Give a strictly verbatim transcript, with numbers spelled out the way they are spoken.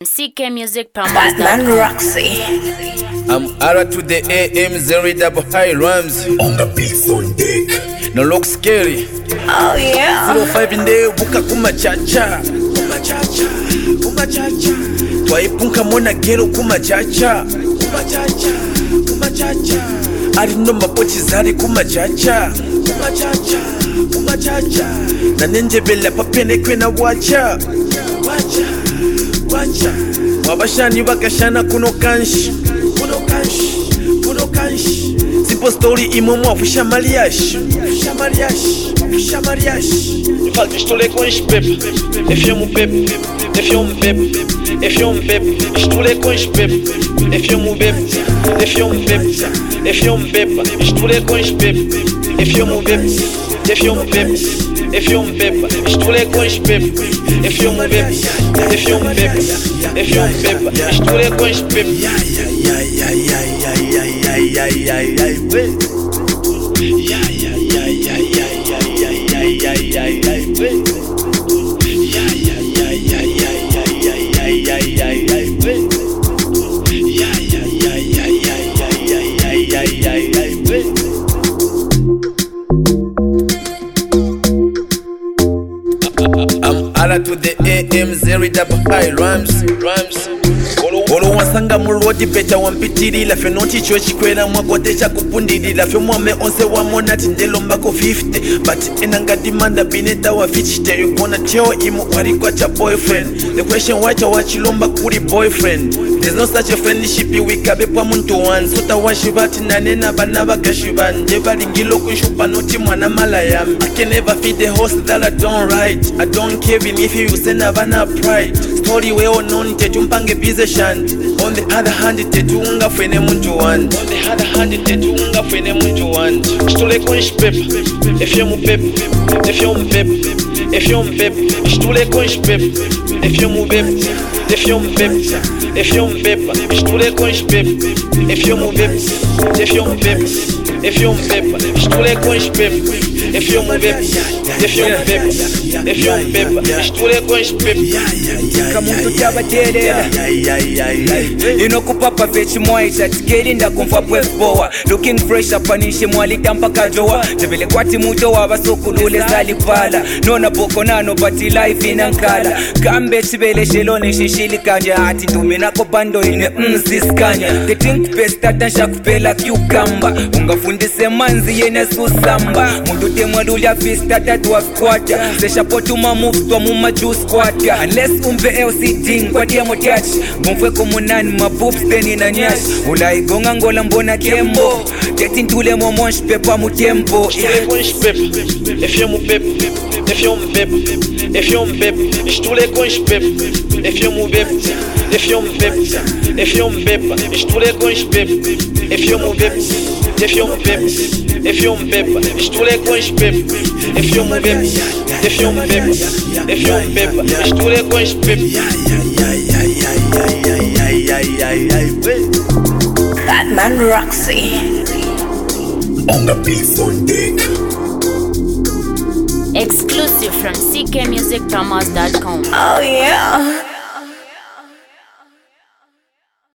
C K Music Promos. Batman Roxy. I'm R to the A M, zero double high rhymes. On the beat on deck. No look scary. Oh yeah. zero five in there, buka kuma chacha. Kuma chacha, kuma chacha. Twaipunka mona gero kuma chacha. Kuma chacha, kuma chacha. Ari no mapochi zari kuma chacha. Kuma chacha, kuma chacha. Na nenje bela papene kwena wacha. Wacha, wacha. Wabashani wakashana kuno kanshi. Kuno kanshi, kuno kanshi. Simple story imomo afusha mariage. Afusha mariage, afusha mariage. Fala que estou lhe com os pep. Efia mu pep, efia mu pep, efia mu pep. Estou lhe com os pep. Efia mu pep, efia mu pep, efia mu pep. Estou lhe com os pep. Efia mu pep, efia mu pep, efia mu pep. Estou lhe com os pep. Efia mu pep, efia mu pep, efia mu pep. Estou lhe com os pep. I'm R to the A M, zero double high rhymes, rhymes. Olo wasanga mulodi beta wampitirila fe noti chwe chikwera mwakote cha kupundilila fe mwame onse wa monati ndelo mbako fifty but enanga dimanda bineta wa fichite you gonna tell imu warikwa cha boyfriend. The question why cha wachilomba kuri boyfriend. There's no such a friendship wikabe kwa muntu one sota washibati nanena banaba kashiban jeba lingilo kunshupa noti mwana malayam. I can never feed the horse that I don't ride. I don't care even if you send a vana pride. Story weo noni tetumpange bize shan. On the other hand, tetunga fene muntu one. On the other hand, tetunga fene muntu one. Stule konsh pep, efye mu pep, efye mu pep, efye mu pep. Stule konsh pep, efye mu pep, efye mu pep, efye mu pep. Stule konsh pep, efye mu pep, efye mu pep, efye mu pep. Stule konsh pep, efye mu pep, efye mu pep, efye mu pep. Stule konsh pep. Kamuntu tabaterera inokupapa vechi mwaita tikeri ndakumva pweboa looking fresh apanishe mwalita mpaka joa tebele kwati muto wabasokulule salipala nona boko nano but life inankala kambe tibele shelone shishili kanja hati tuminako bando ine mziskanya the think best atansha kupela cucumber ungafundise manzi yene susamba mudute mwadulya fista tatu wa squatter sesha potuma moves twa muma juice squatter unless umve L C D kwa diamo touch mumfwe komunani mapups teni na nyash ulaigonga ngola mbona kembo teti ntule momonsh pepa mutempo Stule konsh pep, efye mu pep, efye mu pep, efye mu pep. Stule konsh pep, efye mu pep, efye mu pep, efye mu pep. Stule konsh pep, efye mu pep, efye mu pep, efye mu pep. Stule konsh pep, efye mu pep, efye mu pep, efye mu pep. Stule konsh pep. Batman Roxy. On the beat on deck. Exclusive from C K Music Promos dot com. Oh yeah.